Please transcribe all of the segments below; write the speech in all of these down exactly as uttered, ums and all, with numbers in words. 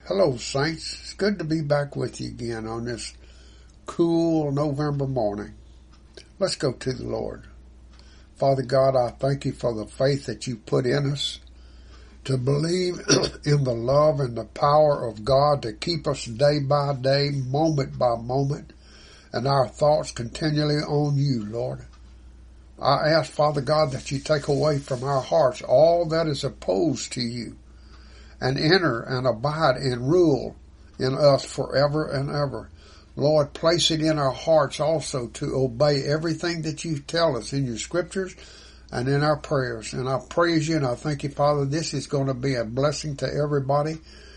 Hello, Saints. It's good to be back with you again on this cool November morning. Let's go to the Lord. Father God, I thank you for the faith that you put in us to believe in the love and the power of God to keep us day by day, moment by moment, and our thoughts continually on you, Lord. I ask, Father God, that you take away from our hearts all that is opposed to you, and enter and abide and rule in us forever and ever. Lord, place it in our hearts also to obey everything that you tell us in your scriptures and in our prayers. And I praise you and I thank you, Father, this is going to be a blessing to everybody.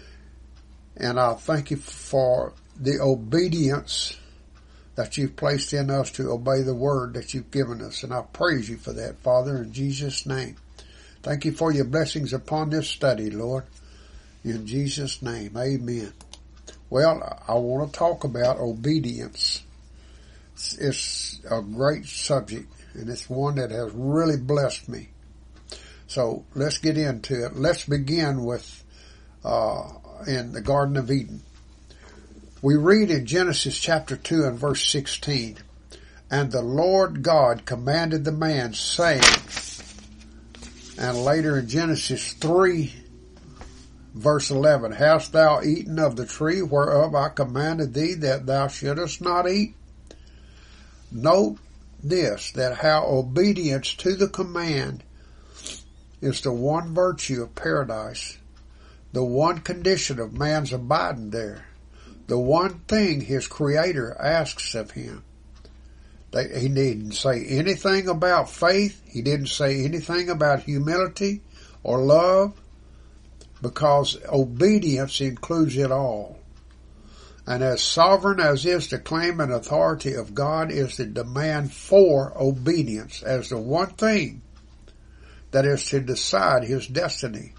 And I thank you for the obedience that you've placed in us to obey the word that you've given us. And I praise you for that, Father, in Jesus' name. Thank you for your blessings upon this study, Lord. In Jesus' name, amen. Well, I want to talk about obedience. It's, it's a great subject, and it's one that has really blessed me. So let's get into it. Let's begin with uh, in the Garden of Eden. We read in Genesis chapter two and verse sixteen, "And the Lord God commanded the man, saying," and later in Genesis three, verse eleven, "Hast thou eaten of the tree whereof I commanded thee that thou shouldest not eat?" Note this, that how obedience to the command is the one virtue of paradise, the one condition of man's abiding there, the one thing his Creator asks of him. He didn't say anything about faith. He didn't say anything about humility or love, because obedience includes it all. And as sovereign as is the claim and authority of God is the demand for obedience as the one thing that is to decide his destiny.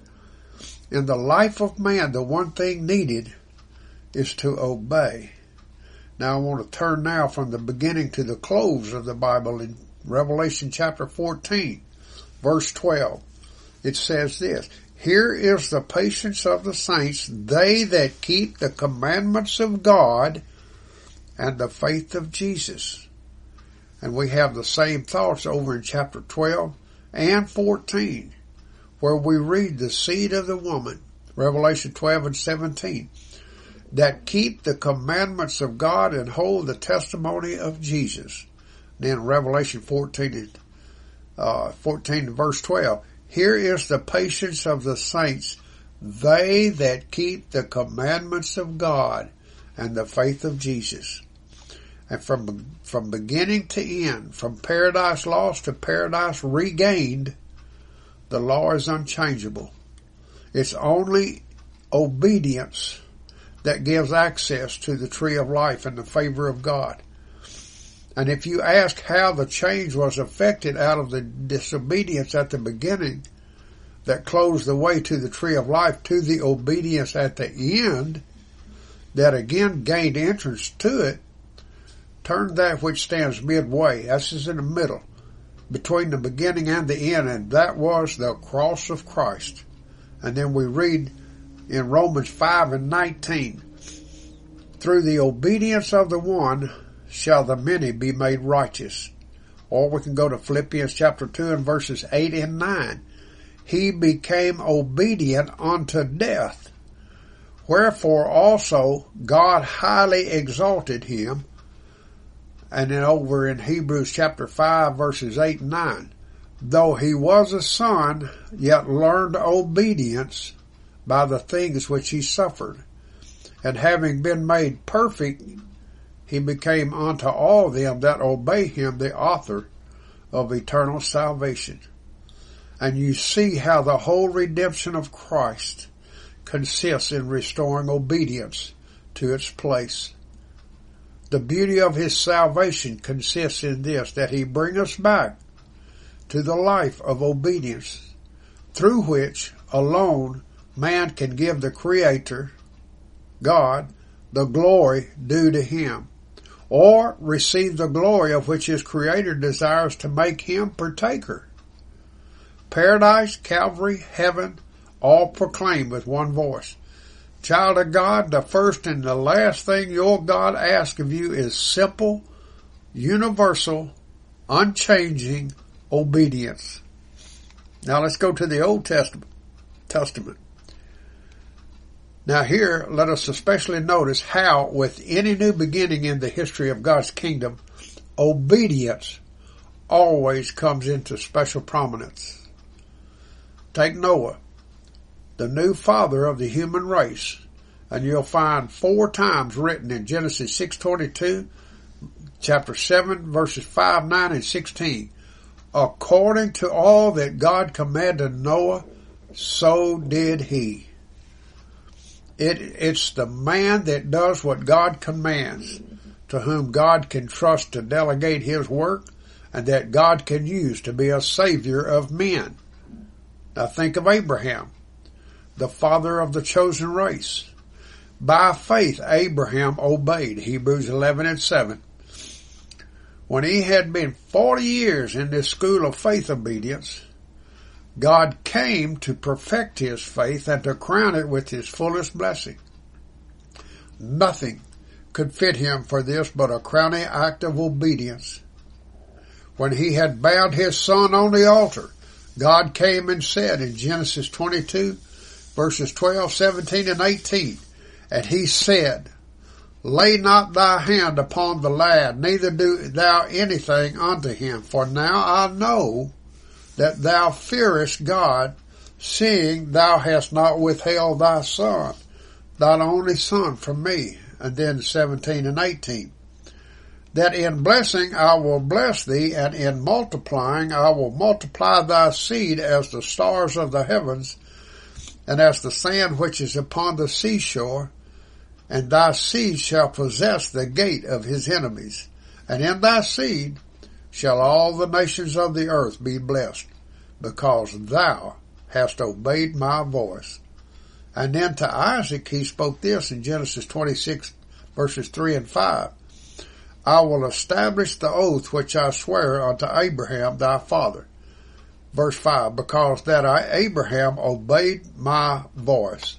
In the life of man, the one thing needed is to obey. Now I want to turn now from the beginning to the close of the Bible in Revelation chapter fourteen, verse twelve. It says this, "Here is the patience of the saints, they that keep the commandments of God and the faith of Jesus." And we have the same thoughts over in chapter twelve and fourteen, where we read the seed of the woman, Revelation twelve and seventeen, "that keep the commandments of God and hold the testimony of Jesus." Then Revelation fourteen and uh, fourteen verse twelve, "Here is the patience of the saints, they that keep the commandments of God and the faith of Jesus." And from, from beginning to end, from paradise lost to paradise regained, the law is unchangeable. It's only obedience that gives access to the tree of life and the favor of God. And if you ask how the change was effected out of the disobedience at the beginning that closed the way to the tree of life to the obedience at the end that again gained entrance to it, turn that which stands midway. This is in the middle, between the beginning and the end, and that was the cross of Christ. And then we read in Romans five and nineteen, "Through the obedience of the one shall the many be made righteous." Or we can go to Philippians chapter two and verses eight and nine. "He became obedient unto death. Wherefore also God highly exalted him." And then over in Hebrews chapter five verses eight and nine. "Though he was a son, yet learned obedience by the things which he suffered. And having been made perfect, he became unto all them that obey him the author of eternal salvation." And you see how the whole redemption of Christ consists in restoring obedience to its place. The beauty of his salvation consists in this, that he bring us back to the life of obedience, through which alone man can give the Creator, God, the glory due to him, or receive the glory of which his Creator desires to make him partaker. Paradise, Calvary, heaven, all proclaim with one voice, Child of God, the first and the last thing your God asks of you is simple, universal, unchanging obedience. Now let's go to the Old Testament. Testament. Now here, let us especially notice how, with any new beginning in the history of God's kingdom, obedience always comes into special prominence. Take Noah, the new father of the human race, and you'll find four times written in Genesis six twenty-two, chapter seven, verses five, nine, and sixteen. According to all that God commanded Noah, so did he. It, it's the man that does what God commands, to whom God can trust to delegate his work, and that God can use to be a savior of men. Now think of Abraham, the father of the chosen race. By faith, Abraham obeyed, Hebrews eleven and seven. When he had been forty years in this school of faith obedience, God came to perfect his faith and to crown it with his fullest blessing. Nothing could fit him for this but a crowning act of obedience. When he had bound his son on the altar, God came and said in Genesis twenty-two, verses twelve, seventeen, and eighteen, and he said, Lay not thy hand upon the lad, neither do thou anything unto him, for now I know that thou fearest God, seeing thou hast not withheld thy son, thine only son, from me. And then seventeen and eighteen. That in blessing I will bless thee, and in multiplying I will multiply thy seed as the stars of the heavens, and as the sand which is upon the seashore, and thy seed shall possess the gate of his enemies. And in thy seed shall all the nations of the earth be blessed, because thou hast obeyed my voice. And then to Isaac he spoke this in Genesis twenty-six, verses three and five. I will establish the oath which I swear unto Abraham thy father. Verse five, because that I, Abraham, obeyed my voice.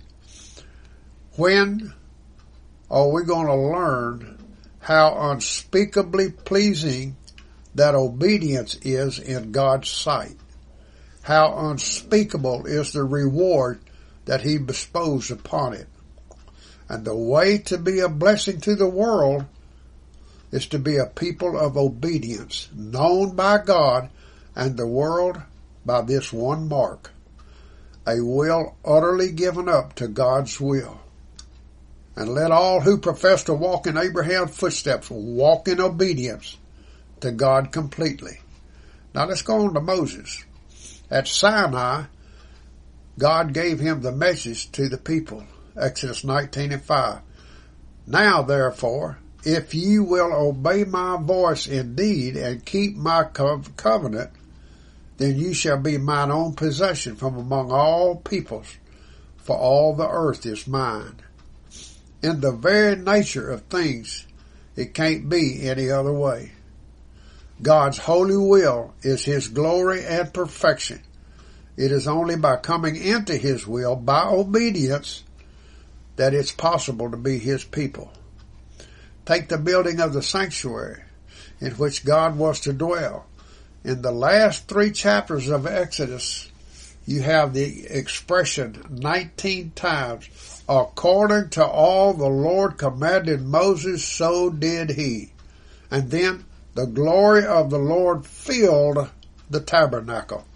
When are we going to learn how unspeakably pleasing that obedience is in God's sight? How unspeakable is the reward that he bestows upon it. And the way to be a blessing to the world is to be a people of obedience, known by God and the world by this one mark, a will utterly given up to God's will. And let all who profess to walk in Abraham's footsteps walk in obedience to God completely. Now let's go on to Moses. At Sinai, God gave him the message to the people, Exodus nineteen and five. Now therefore, if ye will obey my voice indeed and keep my covenant, then ye shall be mine own possession from among all peoples, for all the earth is mine. In the very nature of things, it can't be any other way. God's holy will is his glory and perfection. It is only by coming into his will, by obedience, that it's possible to be his people. Take the building of the sanctuary in which God was to dwell. In the last three chapters of Exodus, you have the expression nineteen times, according to all the Lord commanded Moses, so did he. And then the glory of the Lord filled the tabernacle.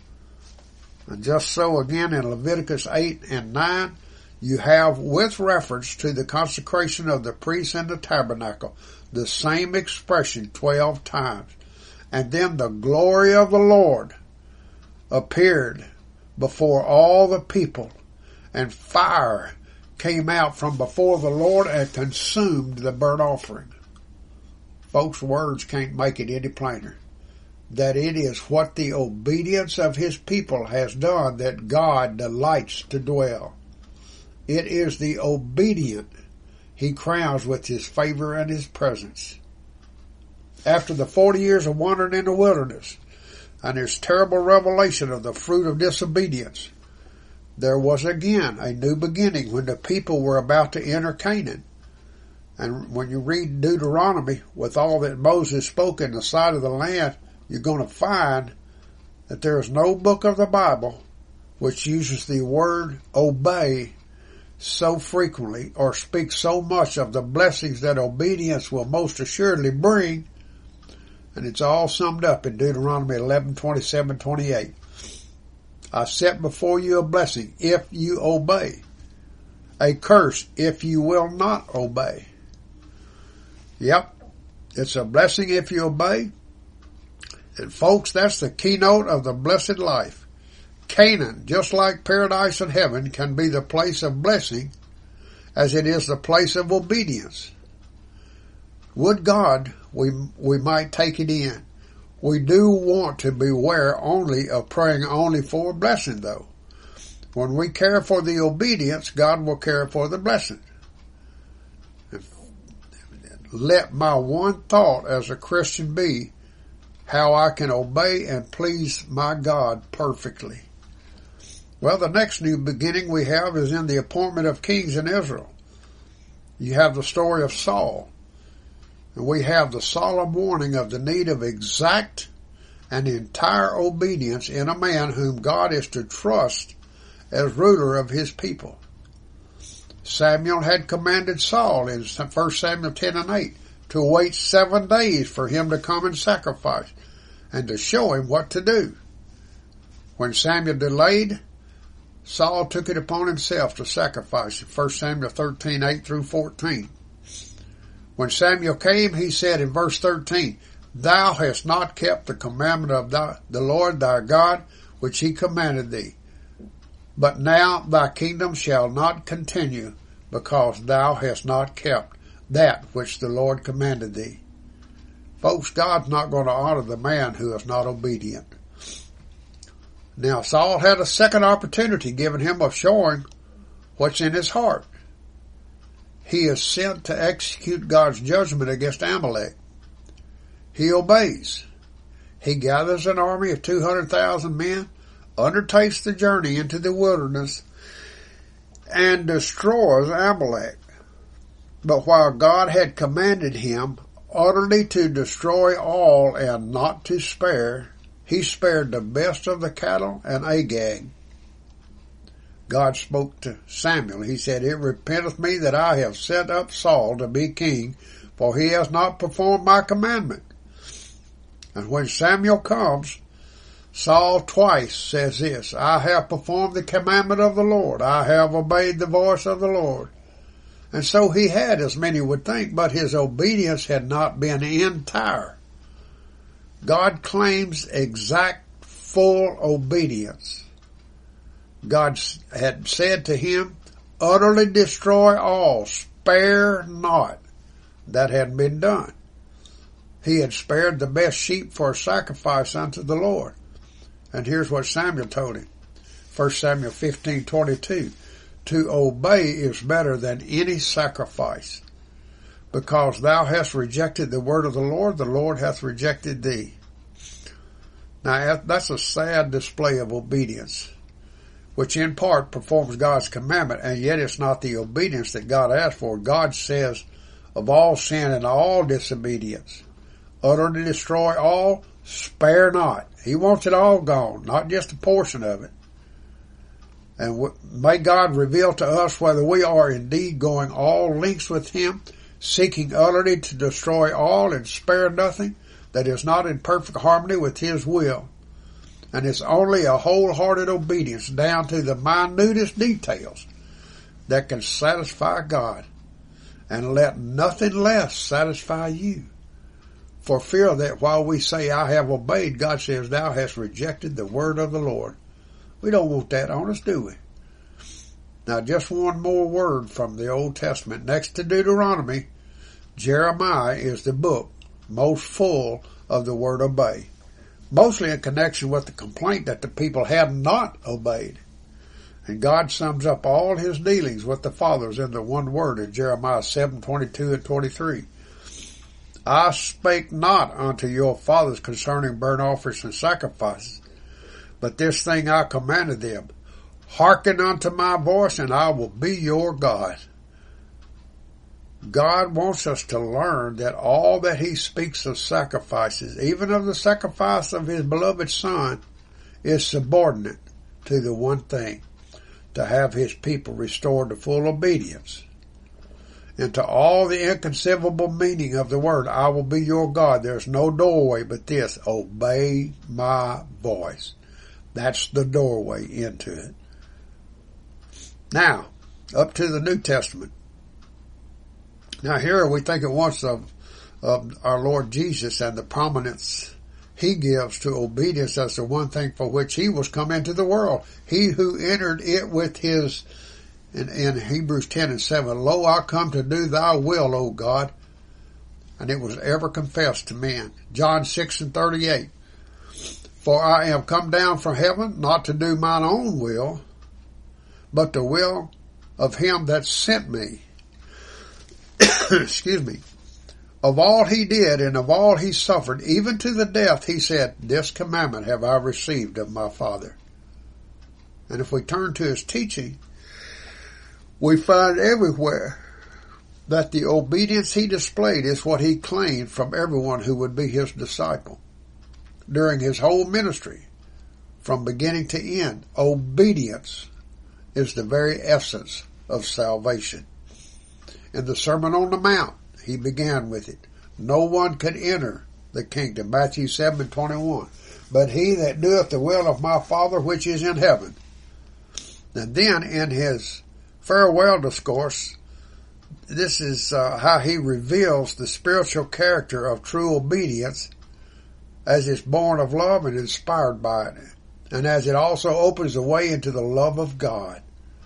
And just so again in Leviticus eight and nine, you have, with reference to the consecration of the priests and the tabernacle, the same expression twelve times. And then the glory of the Lord appeared before all the people, and fire came out from before the Lord and consumed the burnt offering. Folks, words can't make it any plainer. That it is what the obedience of his people has done that God delights to dwell. It is the obedient he crowns with his favor and his presence. After the forty years of wandering in the wilderness and his terrible revelation of the fruit of disobedience, there was again a new beginning when the people were about to enter Canaan. And when you read Deuteronomy, with all that Moses spoke in the sight of the land, you're going to find that there is no book of the Bible which uses the word obey so frequently or speaks so much of the blessings that obedience will most assuredly bring. And it's all summed up in Deuteronomy eleven, twenty-seven, twenty-eight. I set before you a blessing if you obey, a curse if you will not obey. Yep, it's a blessing if you obey. And folks, that's the keynote of the blessed life. Canaan, just like paradise and heaven, can be the place of blessing as it is the place of obedience. Would God we we might take it in. We do want to beware only of praying only for a blessing, though. When we care for the obedience, God will care for the blessing. Let my one thought as a Christian be how I can obey and please my God perfectly. Well, the next new beginning we have is in the appointment of kings in Israel. You have the story of Saul. And we have the solemn warning of the need of exact and entire obedience in a man whom God is to trust as ruler of his people. Samuel had commanded Saul in First Samuel ten and eight to wait seven days for him to come and sacrifice and to show him what to do. When Samuel delayed, Saul took it upon himself to sacrifice in First Samuel thirteen, eight through fourteen. When Samuel came, he said in verse thirteen, Thou hast not kept the commandment of thy, the Lord thy God, which he commanded thee. But now thy kingdom shall not continue, because thou hast not kept that which the Lord commanded thee. Folks, God's not going to honor the man who is not obedient. Now, Saul had a second opportunity given him of showing what's in his heart. He is sent to execute God's judgment against Amalek. He obeys. He gathers an army of two hundred thousand men, undertakes the journey into the wilderness, and destroys Amalek. But while God had commanded him utterly to destroy all and not to spare, he spared the best of the cattle and Agag. God spoke to Samuel. He said, It repenteth me that I have set up Saul to be king, for he has not performed my commandment. And when Samuel comes, Saul twice says this, I have performed the commandment of the Lord. I have obeyed the voice of the Lord. And so he had, as many would think, but his obedience had not been entire. God claims exact, full obedience. God had said to him, utterly destroy all, spare not. That hadn't been done. He had spared the best sheep for a sacrifice unto the Lord. And here's what Samuel told him. First Samuel fifteen, twenty-two. To obey is better than any sacrifice. Because thou hast rejected the word of the Lord, the Lord hath rejected thee. Now, that's a sad display of obedience, which in part performs God's commandment, and yet it's not the obedience that God asked for. God says, of all sin and all disobedience, utterly destroy all, spare not. He wants it all gone, not just a portion of it. And w- may God reveal to us whether we are indeed going all lengths with him, seeking utterly to destroy all and spare nothing that is not in perfect harmony with his will. And it's only a wholehearted obedience down to the minutest details that can satisfy God. And let nothing less satisfy you. For fear that while we say, I have obeyed, God says, thou hast rejected the word of the Lord. We don't want that on us, do we? Now, just one more word from the Old Testament. Next to Deuteronomy, Jeremiah is the book most full of the word obey. Mostly in connection with the complaint that the people had not obeyed. And God sums up all his dealings with the fathers in the one word in Jeremiah seven, twenty-two and twenty-three. I spake not unto your fathers concerning burnt offerings and sacrifices, but this thing I commanded them. Hearken unto my voice, and I will be your God. God wants us to learn that all that he speaks of sacrifices, even of the sacrifice of his beloved Son, is subordinate to the one thing, to have his people restored to full obedience. And to all the inconceivable meaning of the word, I will be your God, there's no doorway but this: obey my voice. That's the doorway into it. Now, up to the New Testament. Now here we think at once of, of our Lord Jesus and the prominence he gives to obedience as the one thing for which he was come into the world. He who entered it with his, in, in Hebrews ten and seven, Lo, I come to do thy will, O God. And it was ever confessed to men. John six and thirty-eight, For I am come down from heaven, not to do mine own will, but the will of him that sent me. Excuse me. Of all he did and of all he suffered, even to the death, he said, This commandment have I received of my Father. And if we turn to his teaching, we find everywhere that the obedience he displayed is what he claimed from everyone who would be his disciple. During his whole ministry, from beginning to end, obedience is the very essence of salvation. In the Sermon on the Mount, he began with it. No one could enter the kingdom, Matthew seven and twenty-one, but he that doeth the will of my Father which is in heaven. And then in his farewell discourse, this is uh, how he reveals the spiritual character of true obedience as it's born of love and inspired by it, and as it also opens the way into the love of God.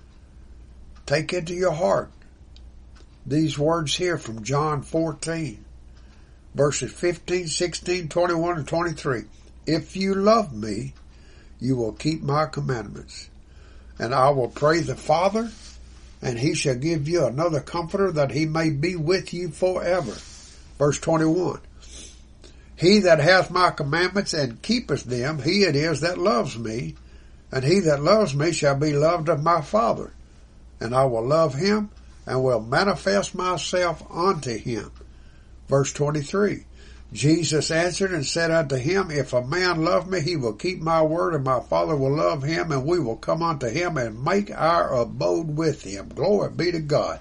Take into your heart these words here from John fourteen, verses fifteen, sixteen, twenty-one, and twenty-three. If you love me, you will keep my commandments. And I will pray the Father, and he shall give you another comforter, that he may be with you forever. Verse twenty-one. He that hath my commandments and keepeth them, he it is that loves me. And he that loves me shall be loved of my Father. And I will love him, and will manifest myself unto him. Verse twenty-three. Jesus answered and said unto him, If a man love me, he will keep my word, and my Father will love him, and we will come unto him and make our abode with him. Glory be to God.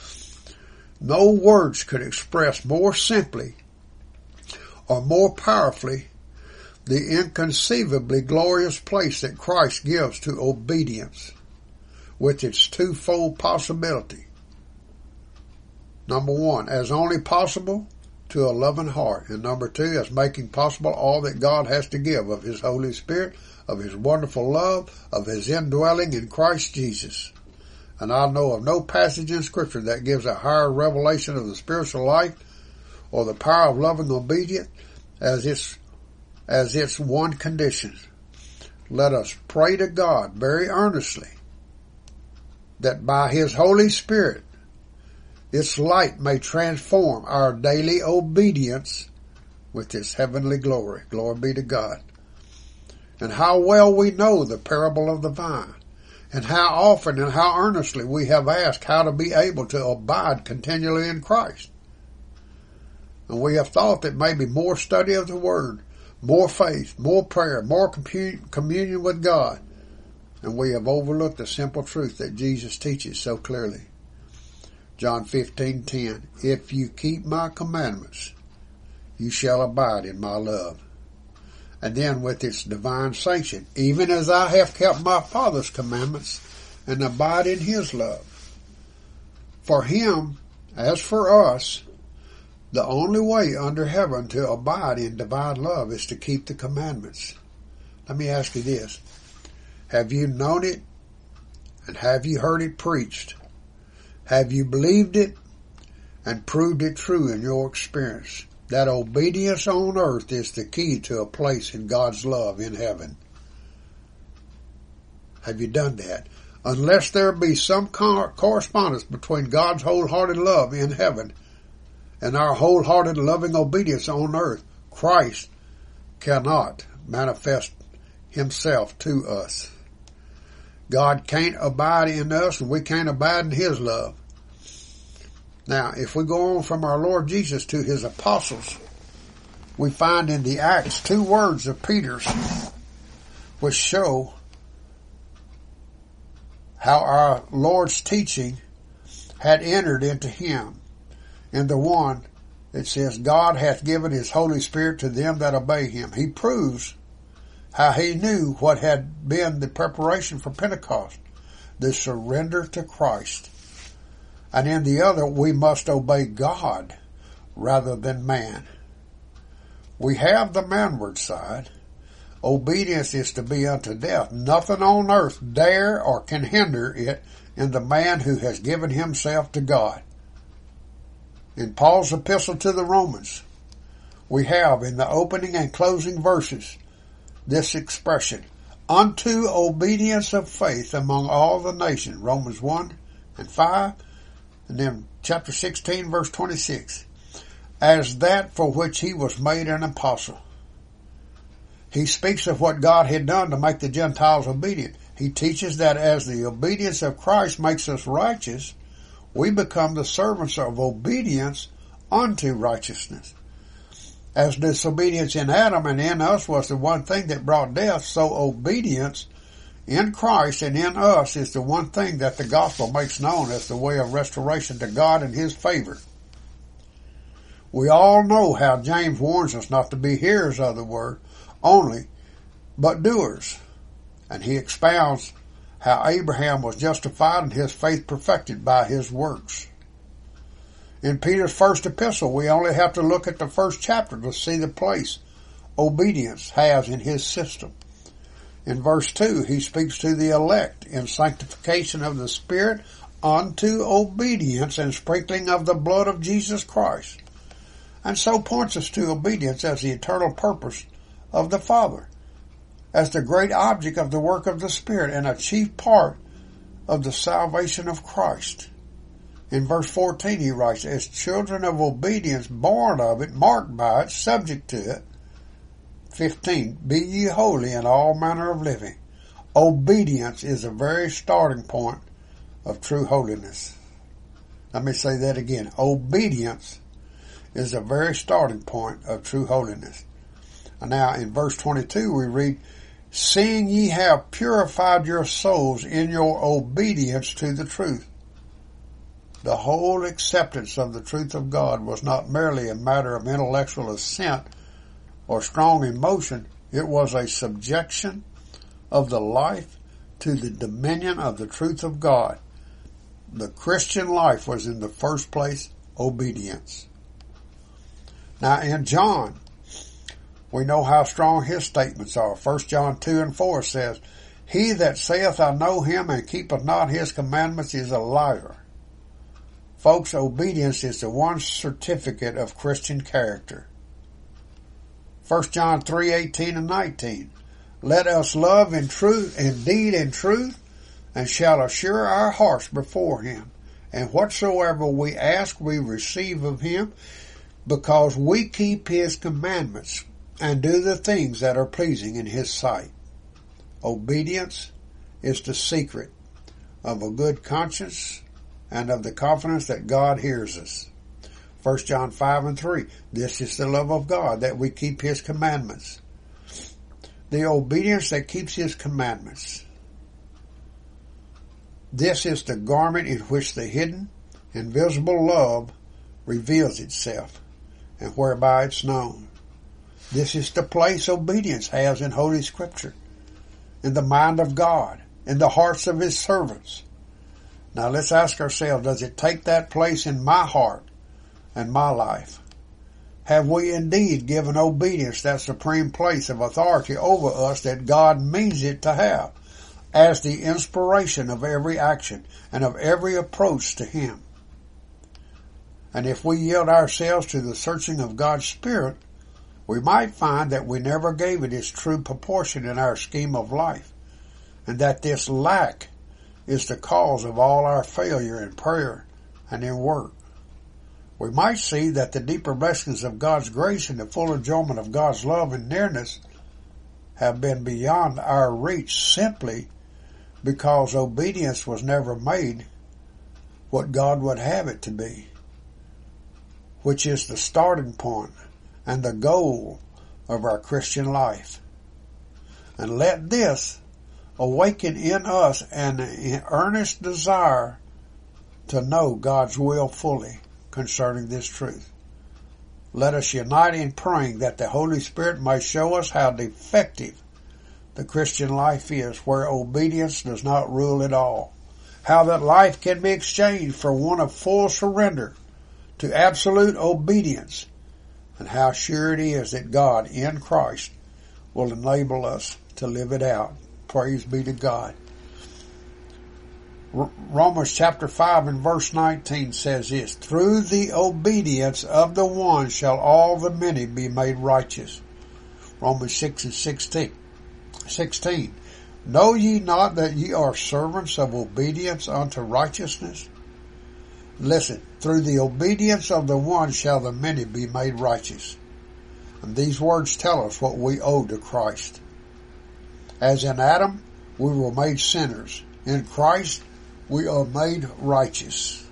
No words could express more simply or more powerfully the inconceivably glorious place that Christ gives to obedience, with its twofold possibility. Number one, as only possible to a loving heart. And number two, as making possible all that God has to give of his Holy Spirit, of his wonderful love, of his indwelling in Christ Jesus. And I know of no passage in Scripture that gives a higher revelation of the spiritual life or the power of loving obedience as its, as its one condition. Let us pray to God very earnestly that by his Holy Spirit, its light may transform our daily obedience with its heavenly glory. Glory be to God. And how well we know the parable of the vine, and how often and how earnestly we have asked how to be able to abide continually in Christ. And we have thought that maybe more study of the Word, more faith, more prayer, more communion with God, and we have overlooked the simple truth that Jesus teaches so clearly. John fifteen ten, If you keep my commandments, you shall abide in my love. And then with its divine sanction, even as I have kept my Father's commandments and abide in his love. For him, as for us, the only way under heaven to abide in divine love is to keep the commandments. Let me ask you this. Have you known it, and have you heard it preached? Have you believed it and proved it true in your experience? That obedience on earth is the key to a place in God's love in heaven. Have you done that? Unless there be some correspondence between God's wholehearted love in heaven and our wholehearted loving obedience on earth, Christ cannot manifest himself to us. God can't abide in us and we can't abide in His love. Now, if we go on from our Lord Jesus to His apostles, we find in the Acts two words of Peter's which show how our Lord's teaching had entered into him. In the one, it says, God hath given His Holy Spirit to them that obey Him. He proves how He knew what had been the preparation for Pentecost, the surrender to Christ. And in the other, we must obey God rather than man. We have the manward side. Obedience is to be unto death. Nothing on earth dare or can hinder it in the man who has given himself to God. In Paul's epistle to the Romans, we have in the opening and closing verses this expression, unto obedience of faith among all the nations, Romans one and five, and then chapter sixteen, verse twenty-six, as that for which he was made an apostle. He speaks of what God had done to make the Gentiles obedient. He teaches that as the obedience of Christ makes us righteous, we become the servants of obedience unto righteousness. As disobedience in Adam and in us was the one thing that brought death, so obedience in Christ and in us is the one thing that the gospel makes known as the way of restoration to God and His favor. We all know how James warns us not to be hearers of the word only, but doers. And he expounds how Abraham was justified and his faith perfected by his works. In Peter's first epistle, we only have to look at the first chapter to see the place obedience has in his system. In verse two, he speaks to the elect in sanctification of the Spirit unto obedience and sprinkling of the blood of Jesus Christ, and so points us to obedience as the eternal purpose of the Father, as the great object of the work of the Spirit and a chief part of the salvation of Christ. In verse fourteen he writes, as children of obedience, born of it, marked by it, subject to it. fifteen, be ye holy in all manner of living. Obedience is a very starting point of true holiness. Let me say that again. Obedience is a very starting point of true holiness. And now in verse twenty-two we read, seeing ye have purified your souls in your obedience to the truth. The whole acceptance of the truth of God was not merely a matter of intellectual assent or strong emotion. It was a subjection of the life to the dominion of the truth of God. The Christian life was in the first place obedience. Now in John, we know how strong his statements are. First John two and four says, he that saith, I know him, and keepeth not his commandments is a liar. Folks, obedience is the one certificate of Christian character. First John three, eighteen and nineteen. Let us love in truth, indeed in truth, and shall assure our hearts before him. And whatsoever we ask, we receive of him, because we keep his commandments and do the things that are pleasing in his sight. Obedience is the secret of a good conscience and of the confidence that God hears us. First John five and three. This is the love of God, that we keep his commandments. The obedience that keeps his commandments. This is the garment in which the hidden, invisible love reveals itself, and whereby it's known. This is the place obedience has in Holy Scripture, in the mind of God, in the hearts of his servants. Now let's ask ourselves, does it take that place in my heart and my life? Have we indeed given obedience that supreme place of authority over us that God means it to have, as the inspiration of every action and of every approach to him? And if we yield ourselves to the searching of God's Spirit, we might find that we never gave it its true proportion in our scheme of life, and that this lack is the cause of all our failure in prayer and in work. We might see that the deeper blessings of God's grace and the full enjoyment of God's love and nearness have been beyond our reach simply because obedience was never made what God would have it to be, which is the starting point and the goal of our Christian life. And let this awaken in us an earnest desire to know God's will fully concerning this truth. Let us unite in praying that the Holy Spirit may show us how defective the Christian life is, where obedience does not rule at all. How that life can be exchanged for one of full surrender to absolute obedience, and how sure it is that God in Christ will enable us to live it out. Praise be to God. Romans chapter five and verse nineteen says this, through the obedience of the one shall all the many be made righteous. Romans six and sixteen. sixteen. Know ye not that ye are servants of obedience unto righteousness? Listen, through the obedience of the one shall the many be made righteous. And these words tell us what we owe to Christ. As in Adam, we were made sinners. In Christ, we are made righteous.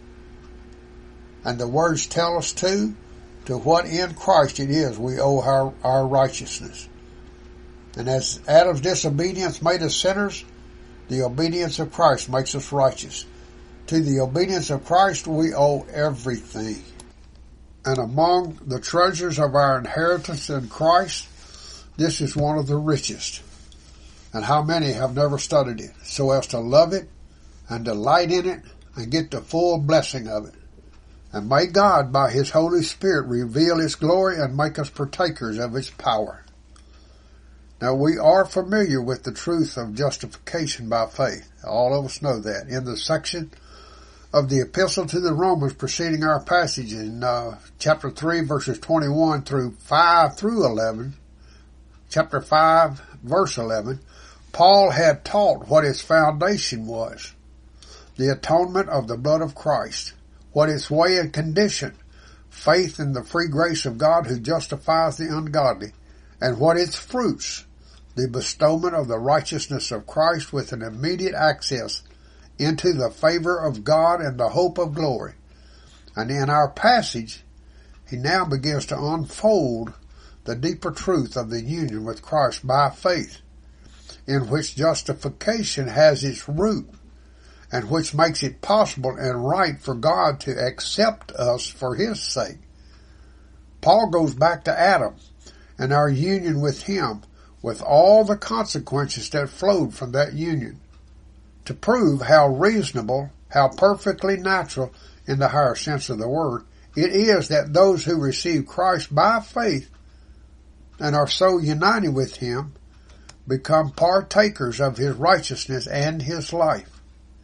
And the words tell us too, to what in Christ it is we owe our, our righteousness. And as Adam's disobedience made us sinners, the obedience of Christ makes us righteous. To the obedience of Christ we owe everything. And among the treasures of our inheritance in Christ, this is one of the richest. And how many have never studied it, so as to love it and delight in it and get the full blessing of it. And may God, by His Holy Spirit, reveal His glory and make us partakers of His power. Now, we are familiar with the truth of justification by faith. All of us know that. In the section of the Epistle to the Romans preceding our passage in uh, chapter three, verses twenty-one through five through eleven, chapter five, verse eleven, Paul had taught what its foundation was, the atonement of the blood of Christ, what its way and condition, faith in the free grace of God who justifies the ungodly, and what its fruits, the bestowment of the righteousness of Christ with an immediate access into the favor of God and the hope of glory. And in our passage, he now begins to unfold the deeper truth of the union with Christ by faith, in which justification has its root, and which makes it possible and right for God to accept us for His sake. Paul goes back to Adam and our union with him, with all the consequences that flowed from that union, to prove how reasonable, how perfectly natural, in the higher sense of the word, it is that those who receive Christ by faith and are so united with Him become partakers of His righteousness and His life.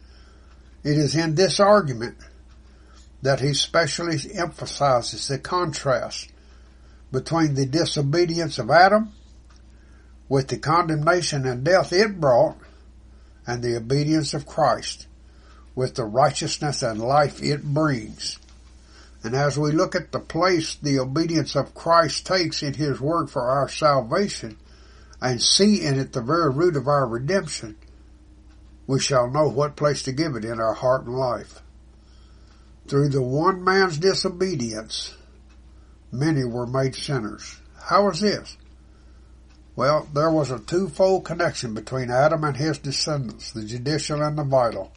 It is in this argument that he specially emphasizes the contrast between the disobedience of Adam, with the condemnation and death it brought, and the obedience of Christ, with the righteousness and life it brings. And as we look at the place the obedience of Christ takes in His work for our salvation, and see in it the very root of our redemption, we shall know what place to give it in our heart and life. Through the one man's disobedience, many were made sinners. How is this? Well, there was a twofold connection between Adam and his descendants, the judicial and the vital.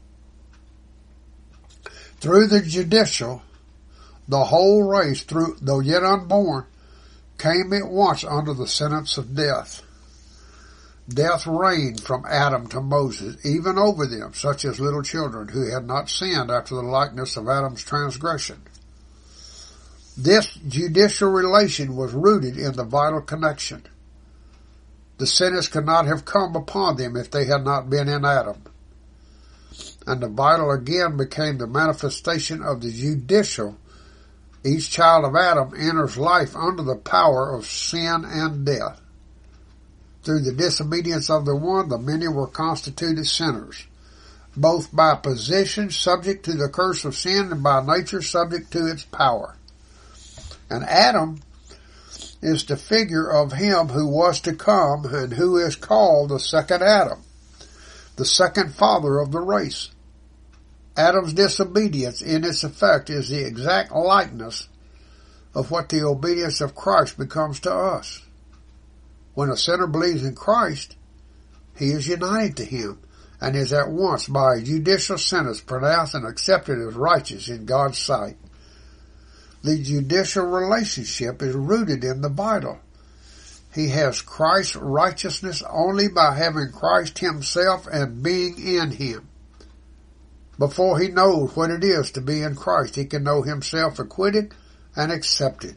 Through the judicial, the whole race, through, though yet unborn, came at once under the sentence of death. Death reigned from Adam to Moses, even over them, such as little children who had not sinned after the likeness of Adam's transgression. This judicial relation was rooted in the vital connection. The sentence could not have come upon them if they had not been in Adam. And the vital again became the manifestation of the judicial. Each child of Adam enters life under the power of sin and death. Through the disobedience of the one, the many were constituted sinners, both by position subject to the curse of sin and by nature subject to its power. And Adam is the figure of Him who was to come and who is called the second Adam. the second father of the race. Adam's disobedience in its effect is the exact likeness of what the obedience of Christ becomes to us. When a sinner believes in Christ, he is united to him and is at once by a judicial sentence pronounced and accepted as righteous in God's sight. The judicial relationship is rooted in the Bible. He has Christ's righteousness only by having Christ himself and being in him. Before he knows what it is to be in Christ, he can know himself acquitted and accepted.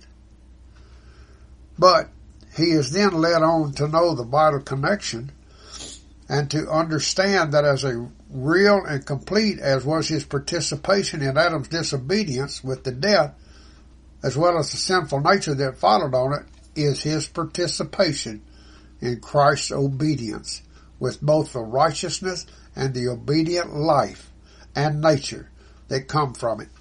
But he is then led on to know the vital connection and to understand that as a real and complete as was his participation in Adam's disobedience with the death, as well as the sinful nature that followed on it, is his participation in Christ's obedience with both the righteousness and the obedient life and nature that come from it.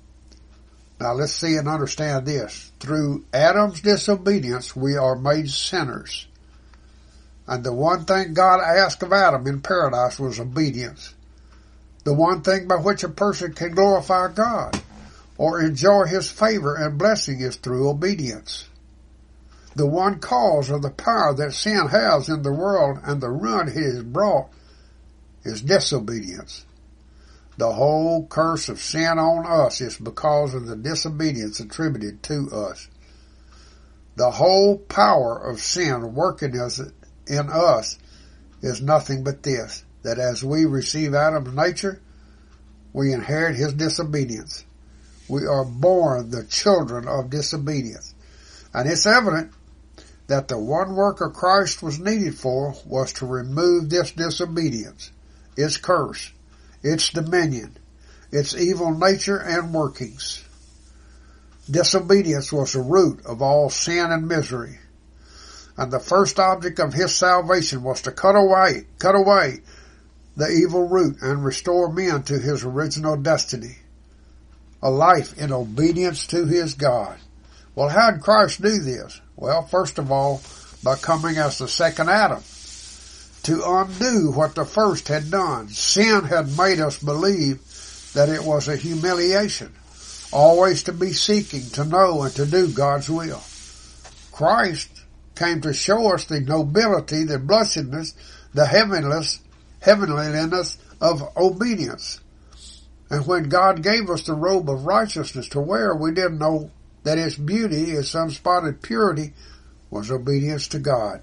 Now let's see and understand this. Through Adam's disobedience, we are made sinners. And the one thing God asked of Adam in paradise was obedience. The one thing by which a person can glorify God or enjoy his favor and blessing is through obedience. The one cause of the power that sin has in the world and the ruin it has brought is disobedience. The whole curse of sin on us is because of the disobedience attributed to us. The whole power of sin working as in us is nothing but this, that as we receive Adam's nature, we inherit his disobedience. We are born the children of disobedience. And it's evident that the one work of Christ was needed for was to remove this disobedience, its curse, its dominion, its evil nature and workings. Disobedience was the root of all sin and misery. And the first object of his salvation was to cut away, cut away the evil root and restore men to his original destiny, a life in obedience to his God. Well, how did Christ do this? Well, first of all, by coming as the second Adam, to undo what the first had done. Sin had made us believe that it was a humiliation, always to be seeking to know and to do God's will. Christ came to show us the nobility, the blessedness, the heavenliness, heavenliness of obedience. And when God gave us the robe of righteousness to wear, we didn't know that its beauty, its unspotted purity, was obedience to God.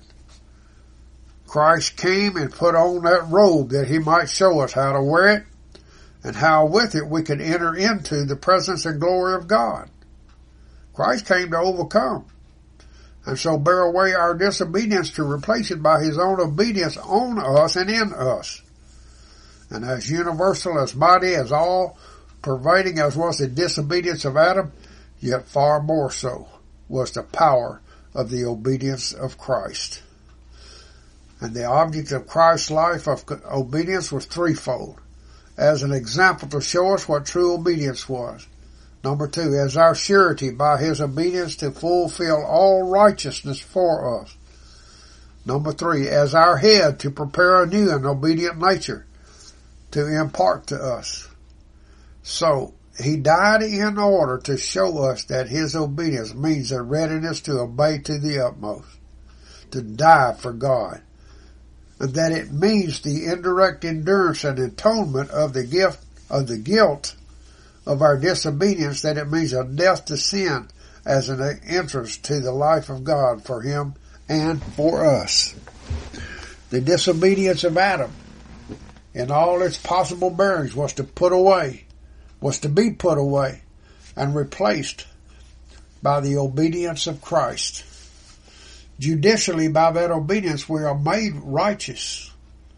Christ came and put on that robe that he might show us how to wear it and how with it we could enter into the presence and glory of God. Christ came to overcome and so bear away our disobedience to replace it by his own obedience on us and in us. And as universal, as mighty, as all pervading as was the disobedience of Adam, yet far more so was the power of the obedience of Christ. And the object of Christ's life of obedience was threefold. As an example to show us what true obedience was. Number two, as our surety by his obedience to fulfill all righteousness for us. Number three, as our head to prepare a new and obedient nature to impart to us. So, he died in order to show us that his obedience means a readiness to obey to the utmost, to die for God, and that it means the indirect endurance and atonement of the gift of the guilt of our disobedience, that it means a death to sin as an entrance to the life of God for him and for us. The disobedience of Adam in all its possible bearings was to put away, was to be put away and replaced by the obedience of Christ. Judicially, by that obedience, we are made righteous.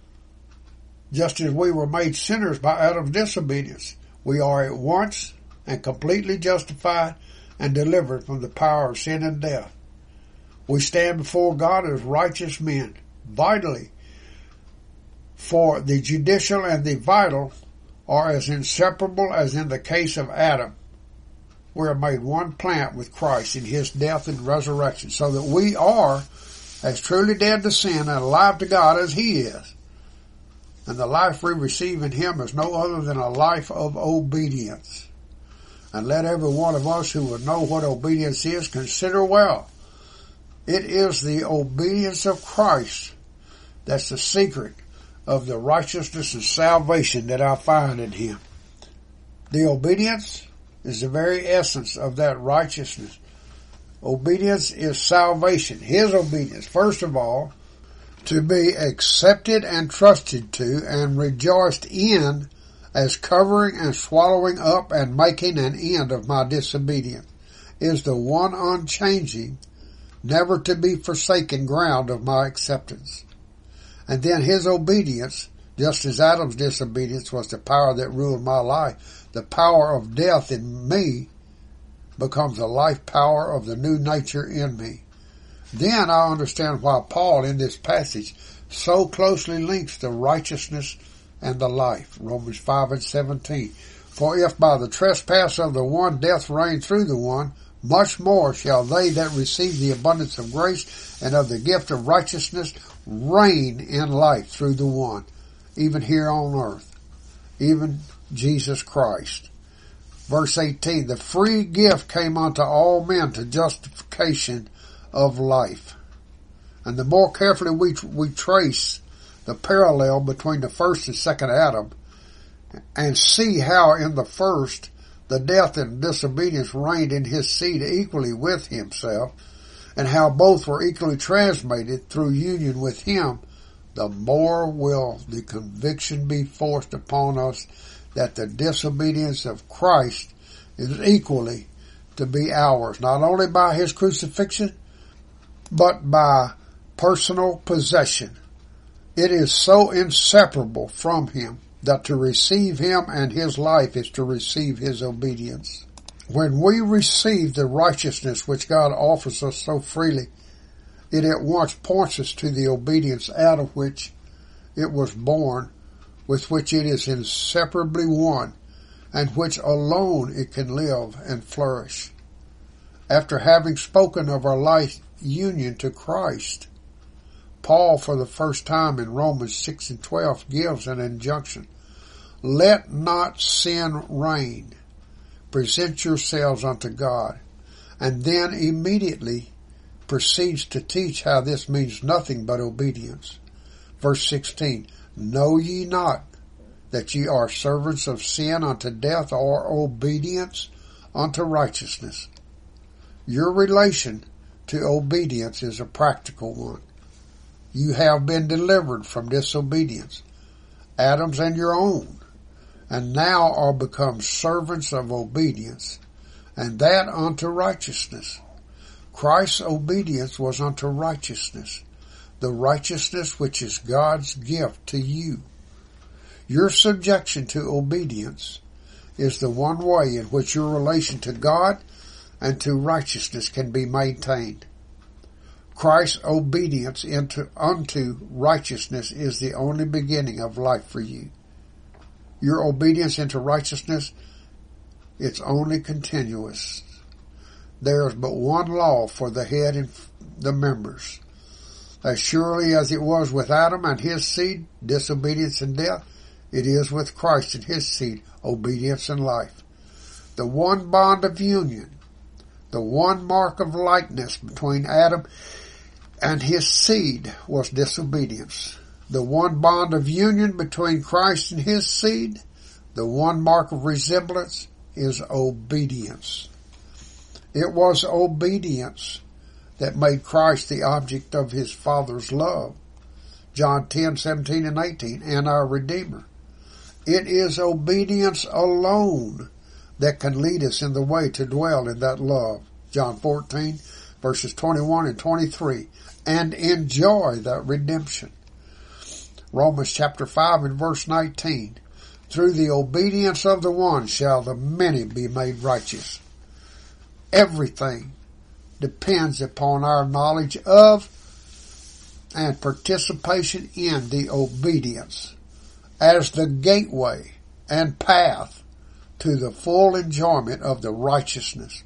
Just as we were made sinners by Adam's disobedience, we are at once and completely justified and delivered from the power of sin and death. We stand before God as righteous men, vitally, for the judicial and the vital are as inseparable as in the case of Adam. We are made one plant with Christ in his death and resurrection, so that we are as truly dead to sin and alive to God as he is. And the life we receive in him is no other than a life of obedience. And let every one of us who would know what obedience is consider well. It is the obedience of Christ that's the secret of the righteousness and salvation that I find in him. The obedience is the very essence of that righteousness. Obedience is salvation. His obedience, first of all, to be accepted and trusted to and rejoiced in as covering and swallowing up and making an end of my disobedience, is the one unchanging, never to be forsaken ground of my acceptance. And then his obedience, just as Adam's disobedience was the power that ruled my life, the power of death in me becomes the life power of the new nature in me. Then I understand why Paul in this passage so closely links the righteousness and the life. Romans five and seventeen. For if by the trespass of the one death reigned through the one, much more shall they that receive the abundance of grace and of the gift of righteousness reign in life through the one, even here on earth, even Jesus Christ. Verse eighteen, the free gift came unto all men to justification of life. And the more carefully we we trace the parallel between the first and second Adam and see how in the first the death and disobedience reigned in his seed equally with himself, and how both were equally transmitted through union with him, the more will the conviction be forced upon us that the disobedience of Christ is equally to be ours, not only by his crucifixion, but by personal possession. It is so inseparable from him that to receive him and his life is to receive his obedience. When we receive the righteousness which God offers us so freely, it at once points us to the obedience out of which it was born, with which it is inseparably one, and which alone it can live and flourish. After having spoken of our life union to Christ, Paul, for the first time in Romans six and twelve, gives an injunction. Let not sin reign. Present yourselves unto God. And then immediately proceeds to teach how this means nothing but obedience. Verse sixteen, know ye not that ye are servants of sin unto death, or obedience unto righteousness? Your relation to obedience is a practical one. You have been delivered from disobedience, Adam's and your own, and now are become servants of obedience, and that unto righteousness. Christ's obedience was unto righteousness, the righteousness which is God's gift to you. Your subjection to obedience is the one way in which your relation to God and to righteousness can be maintained. Christ's obedience into, unto righteousness is the only beginning of life for you. Your obedience into righteousness, it's only continuous. There is but one law for the head and the members. As surely as it was with Adam and his seed, disobedience and death, it is with Christ and his seed, obedience and life. The one bond of union, the one mark of likeness between Adam and his seed was disobedience. The one bond of union between Christ and his seed, the one mark of resemblance, is obedience. It was obedience that made Christ the object of his Father's love. John ten, seventeen and eighteen, and our Redeemer. It is obedience alone that can lead us in the way to dwell in that love. John fourteen, verses twenty-one and twenty-three, and enjoy that redemption. Romans chapter five and verse nineteen, through the obedience of the one shall the many be made righteous. Everything depends upon our knowledge of and participation in the obedience as the gateway and path to the full enjoyment of the righteousness.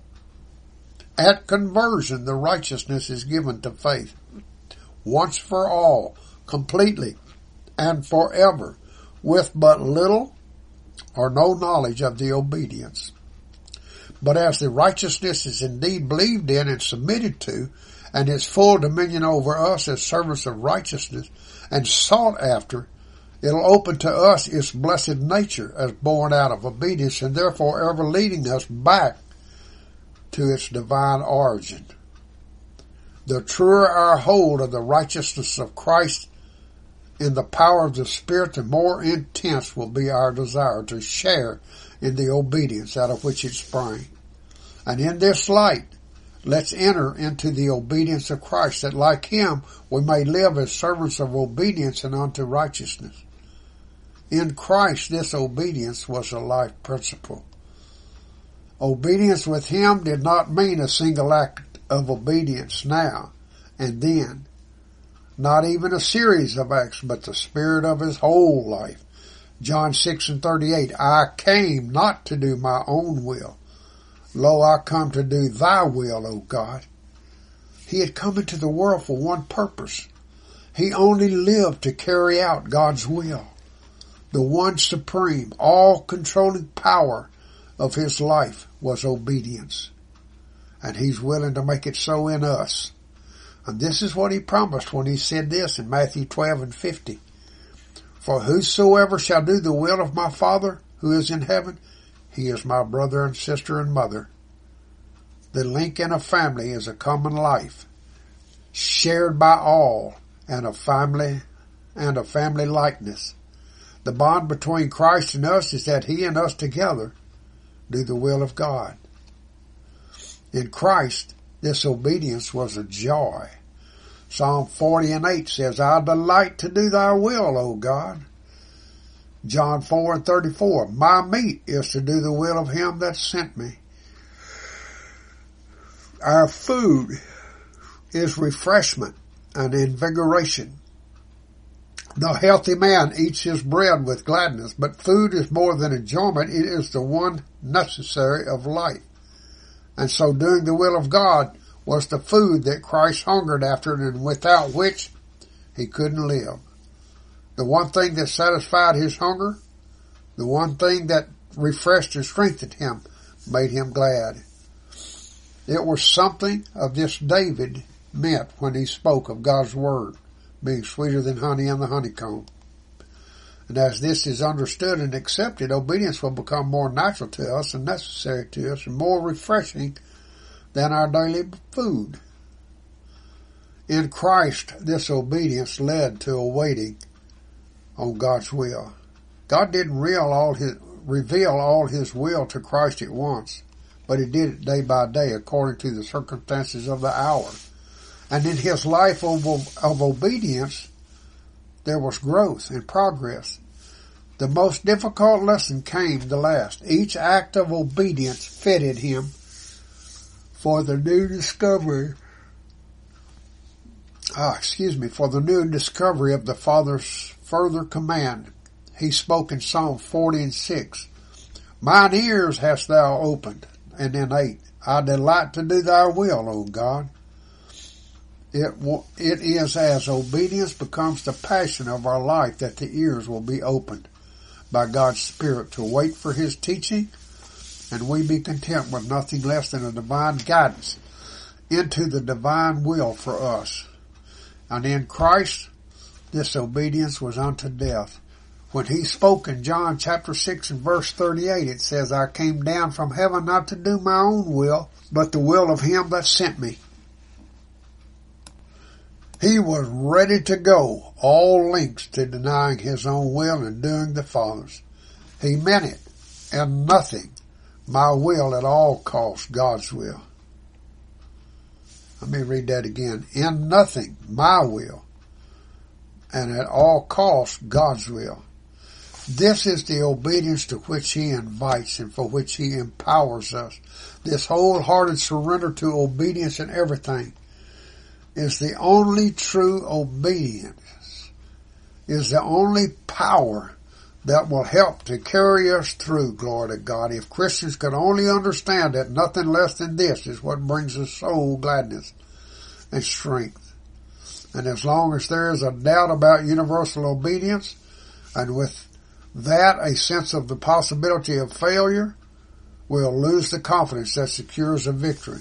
At conversion, the righteousness is given to faith, once for all, completely, and forever, with but little or no knowledge of the obedience. But as the righteousness is indeed believed in and submitted to, and its full dominion over us as servants of righteousness and sought after, it'll open to us its blessed nature as born out of obedience, and therefore ever leading us back to its divine origin. The truer our hold of the righteousness of Christ in the power of the Spirit, the more intense will be our desire to share in the obedience out of which it sprang. And in this light, let's enter into the obedience of Christ, that like Him we may live as servants of obedience and unto righteousness. In Christ, this obedience was a life principle. Obedience with Him did not mean a single act of obedience now and then. Not even a series of acts, but the spirit of His whole life. John six and thirty-eight, I came not to do my own will. Lo, I come to do thy will, O God. He had come into the world for one purpose. He only lived to carry out God's will. The one supreme, all-controlling power of His life was obedience. And He's willing to make it so in us. And this is what He promised when He said this in Matthew twelve and fifty. For whosoever shall do the will of my Father who is in heaven, he is my brother and sister and mother. The link in a family is a common life, shared by all, and a family and a family likeness. The bond between Christ and us is that He and us together do the will of God. In Christ, this obedience was a joy. Psalm forty and eight says, I delight to do thy will, O God. John four and thirty-four, my meat is to do the will of Him that sent me. Our food is refreshment and invigoration. The healthy man eats his bread with gladness, but food is more than enjoyment. It is the one necessary of life. And so doing the will of God was the food that Christ hungered after, and without which He couldn't live. The one thing that satisfied His hunger, the one thing that refreshed and strengthened Him, made Him glad. It was something of this David meant when he spoke of God's word being sweeter than honey in the honeycomb. And as this is understood and accepted, obedience will become more natural to us and necessary to us and more refreshing than our daily food. In Christ, this obedience led to a waiting on God's will. God didn't reveal all his, reveal all His will to Christ at once, but He did it day by day according to the circumstances of the hour. And in His life of, of obedience, there was growth and progress. The most difficult lesson came the last. Each act of obedience fitted Him for the new discovery, ah, excuse me, for the new discovery of the Father's further command. He spoke in Psalm forty and six, Mine ears hast thou opened, and in eight, I delight to do thy will, O God. It, it is as obedience becomes the passion of our life that the ears will be opened by God's Spirit to wait for His teaching, and we be content with nothing less than a divine guidance into the divine will for us. And in Christ, this obedience was unto death. When He spoke in John chapter six and verse thirty-eight, it says, I came down from heaven not to do my own will, but the will of Him that sent me. He was ready to go all lengths to denying His own will and doing the Father's. He meant it, and nothing, my will at all costs, God's will. Let me read that again. In nothing, my will, and at all costs, God's will. This is the obedience to which He invites and for which He empowers us. This wholehearted surrender to obedience in everything is the only true obedience, is the only power that will help to carry us through, glory to God. If Christians could only understand that nothing less than this is what brings us soul gladness and strength. And as long as there is a doubt about universal obedience, and with that a sense of the possibility of failure, we'll lose the confidence that secures a victory.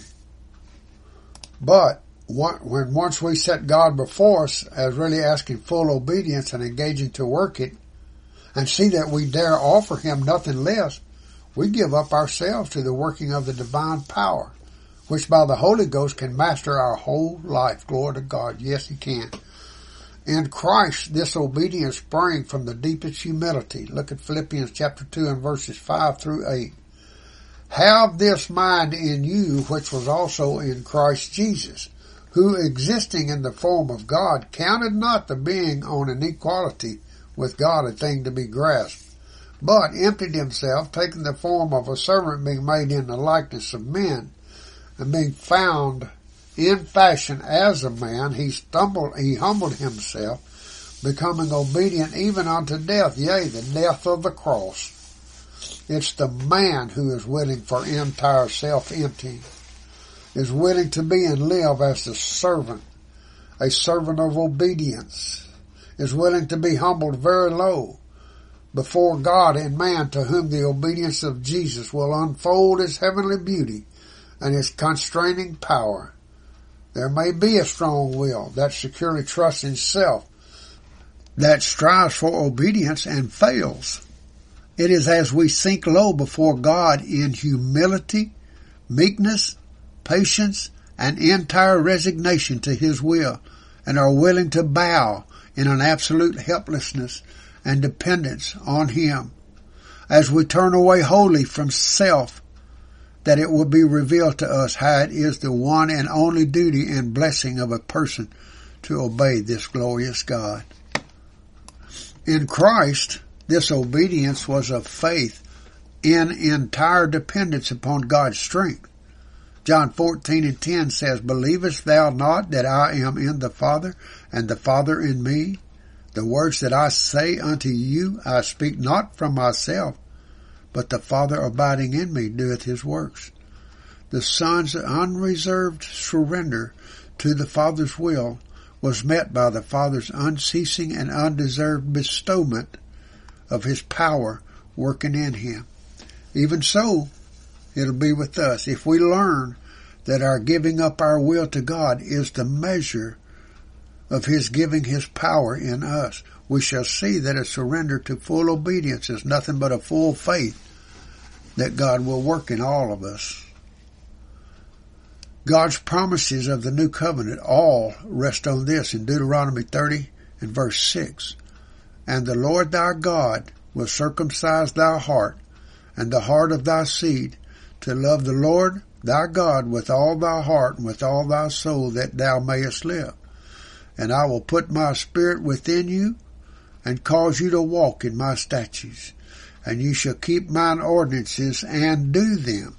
But when once we set God before us as really asking full obedience and engaging to work it, and see that we dare offer Him nothing less, we give up ourselves to the working of the divine power, which by the Holy Ghost can master our whole life. Glory to God. Yes, He can. In Christ, this obedience sprang from the deepest humility. Look at Philippians chapter two and verses five through eight. Have this mind in you, which was also in Christ Jesus, who existing in the form of God, counted not the being on an equality with God a thing to be grasped, but emptied himself, taking the form of a servant, being made in the likeness of men, and being found in fashion as a man, he stumbled, he humbled himself, becoming obedient even unto death, yea, the death of the cross. It's the man who is willing for entire self-emptying, is willing to be and live as the servant, a servant of obedience, is willing to be humbled very low before God and man, to whom the obedience of Jesus will unfold His heavenly beauty and His constraining power. There may be a strong will that securely trusts in self, that strives for obedience and fails. It is as we sink low before God in humility, meekness, patience, and entire resignation to His will, and are willing to bow in an absolute helplessness and dependence on Him. As we turn away wholly from self, that it will be revealed to us how it is the one and only duty and blessing of a person to obey this glorious God. In Christ, this obedience was of faith in entire dependence upon God's strength. John fourteen and ten says, Believest thou not that I am in the Father, and the Father in me? The words that I say unto you, I speak not from myself, but the Father abiding in me doeth His works. The Son's unreserved surrender to the Father's will was met by the Father's unceasing and undeserved bestowment of His power working in Him. Even so, it'll be with us. If we learn that our giving up our will to God is the measure of His giving His power in us, we shall see that a surrender to full obedience is nothing but a full faith that God will work in all of us. God's promises of the new covenant all rest on this in Deuteronomy thirty and verse six. And the Lord thy God will circumcise thy heart and the heart of thy seed, to love the Lord thy God with all thy heart and with all thy soul, that thou mayest live. And I will put my spirit within you, and cause you to walk in my statutes, and you shall keep mine ordinances and do them.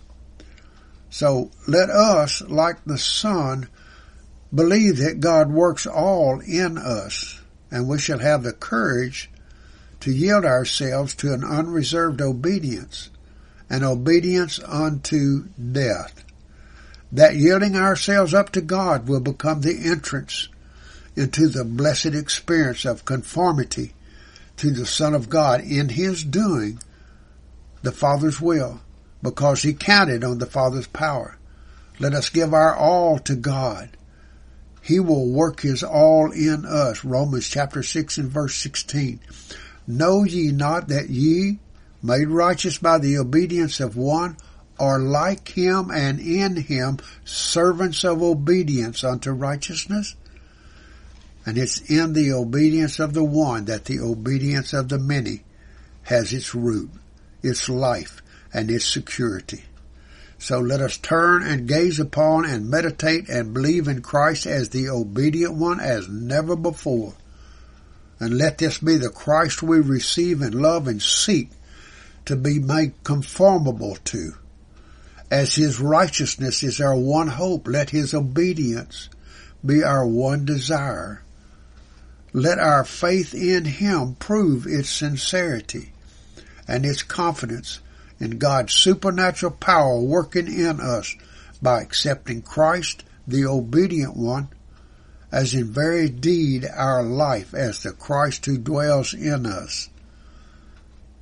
So let us, like the Son, believe that God works all in us, and we shall have the courage to yield ourselves to an unreserved obedience, an obedience unto death. That yielding ourselves up to God will become the entrance into the blessed experience of conformity to the Son of God in His doing the Father's will, because He counted on the Father's power. Let us give our all to God. He will work His all in us. Romans chapter six and verse sixteen. Know ye not that ye, made righteous by the obedience of one, are like Him, and in Him servants of obedience unto righteousness? And it's in the obedience of the one that the obedience of the many has its root, its life, and its security. So let us turn and gaze upon and meditate and believe in Christ as the obedient one as never before. And let this be the Christ we receive and love and seek to be made conformable to. As His righteousness is our one hope, let His obedience be our one desire. Let our faith in Him prove its sincerity and its confidence in God's supernatural power working in us by accepting Christ, the obedient one, as in very deed our life as the Christ who dwells in us.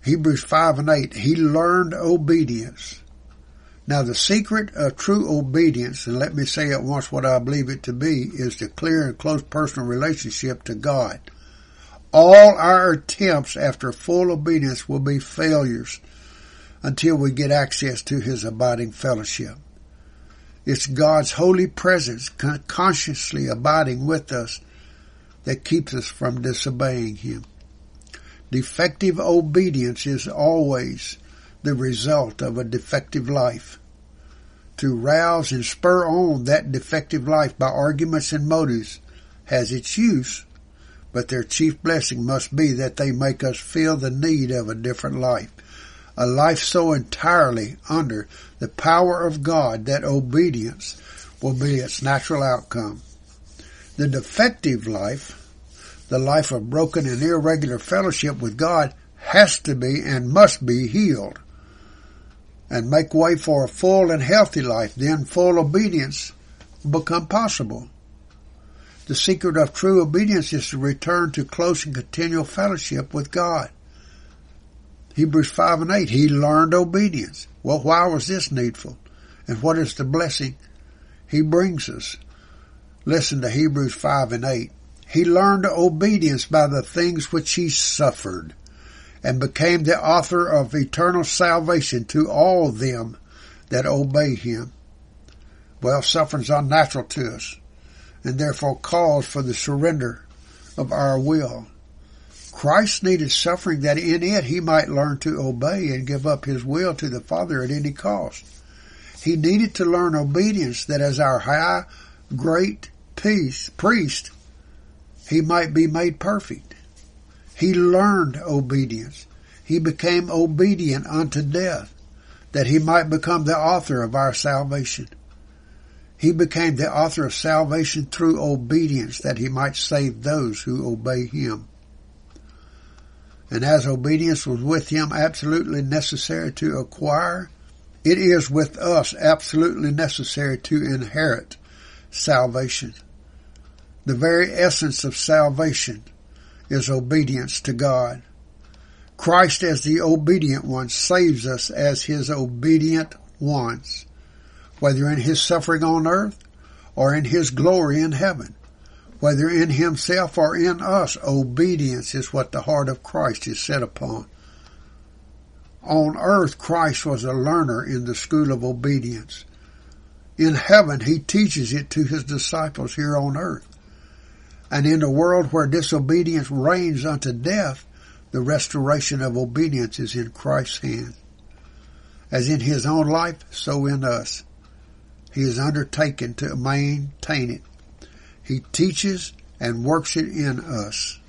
Hebrews five and eight, he learned obedience. Now the secret of true obedience, and let me say at once what I believe it to be, is the clear and close personal relationship to God. All our attempts after full obedience will be failures until we get access to his abiding fellowship. It's God's holy presence con- consciously abiding with us that keeps us from disobeying him. Defective obedience is always the result of a defective life. To rouse and spur on that defective life by arguments and motives has its use, but their chief blessing must be that they make us feel the need of a different life, a life so entirely under the power of God that obedience will be its natural outcome. The defective life, the life of broken and irregular fellowship with God, has to be and must be healed and make way for a full and healthy life. Then full obedience will become possible. The secret of true obedience is to return to close and continual fellowship with God. Hebrews five and eight, he learned obedience. Well, why was this needful? And what is the blessing he brings us? Listen to Hebrews five and eight. He learned obedience by the things which he suffered, and became the author of eternal salvation to all them that obey him. Well, suffering's unnatural to us, and therefore calls for the surrender of our will. Christ needed suffering that in it he might learn to obey and give up his will to the Father at any cost. He needed to learn obedience that as our high, great peace, priest, he might be made perfect. He learned obedience. He became obedient unto death, that he might become the author of our salvation. He became the author of salvation through obedience, that he might save those who obey him. And as obedience was with him absolutely necessary to acquire, it is with us absolutely necessary to inherit salvation. The very essence of salvation is obedience to God. Christ as the obedient one saves us as his obedient ones, whether in his suffering on earth or in his glory in heaven. Whether in himself or in us, obedience is what the heart of Christ is set upon. On earth, Christ was a learner in the school of obedience. In heaven, he teaches it to his disciples here on earth. And in a world where disobedience reigns unto death, the restoration of obedience is in Christ's hand. As in his own life, so in us. He is undertaken to maintain it. He teaches and works it in us.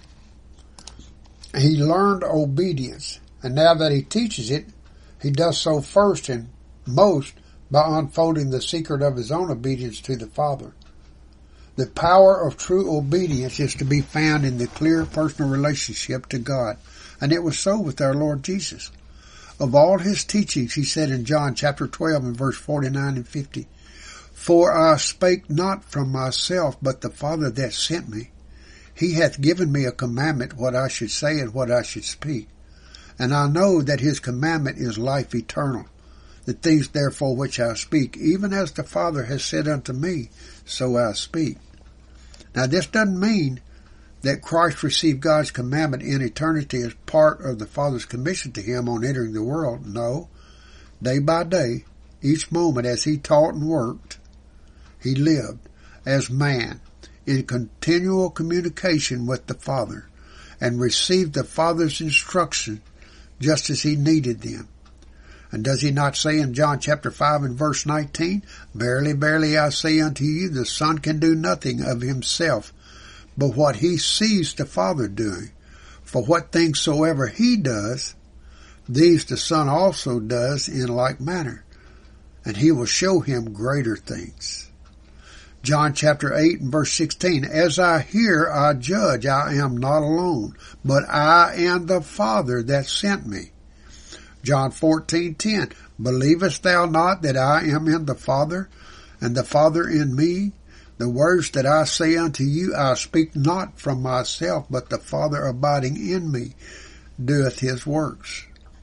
He learned obedience, and now that he teaches it, he does so first and most by unfolding the secret of his own obedience to the Father. The power of true obedience is to be found in the clear personal relationship to God. And it was so with our Lord Jesus. Of all his teachings, he said in John chapter twelve and verse forty-nine and fifty, For I spake not from myself, but the Father that sent me. He hath given me a commandment what I should say and what I should speak. And I know that his commandment is life eternal. The things therefore which I speak, even as the Father has said unto me, so I speak. Now this doesn't mean that Christ received God's commandment in eternity as part of the Father's commission to him on entering the world. No. Day by day, each moment as he taught and worked, he lived as man in continual communication with the Father and received the Father's instruction just as he needed them. And does he not say in John chapter five and verse nineteen, Verily, verily, I say unto you, the Son can do nothing of himself, but what he sees the Father doing. For what things soever he does, these the Son also does in like manner, and he will show him greater things. John chapter eight and verse sixteen, As I hear, I judge, I am not alone, but I and the Father that sent me. John fourteen ten, Believest thou not that I am in the Father, and the Father in me? The words that I say unto you, I speak not from myself, but the Father abiding in me doeth his works.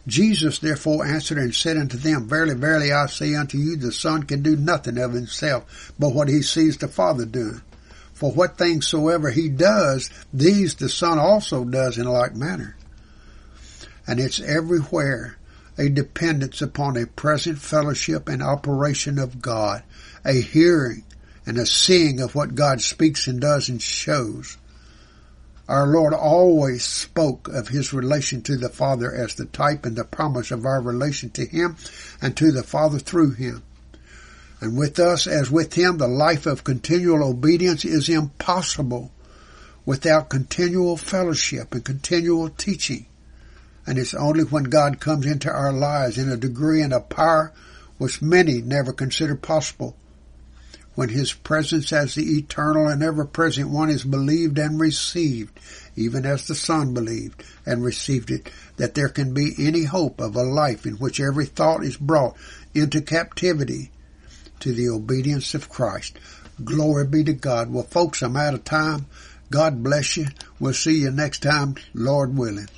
Jesus therefore answered and said unto them, Verily, verily, I say unto you, the Son can do nothing of himself, but what he sees the Father doing. For what things soever he does, these the Son also does in like manner. And it's everywhere a dependence upon a present fellowship and operation of God, a hearing and a seeing of what God speaks and does and shows. Our Lord always spoke of his relation to the Father as the type and the promise of our relation to him and to the Father through him. And with us, as with him, the life of continual obedience is impossible without continual fellowship and continual teaching. And it's only when God comes into our lives in a degree and a power which many never considered possible, when his presence as the eternal and ever-present one is believed and received, even as the Son believed and received it, that there can be any hope of a life in which every thought is brought into captivity to the obedience of Christ. Glory be to God. Well, folks, I'm out of time. God bless you. We'll see you next time, Lord willing.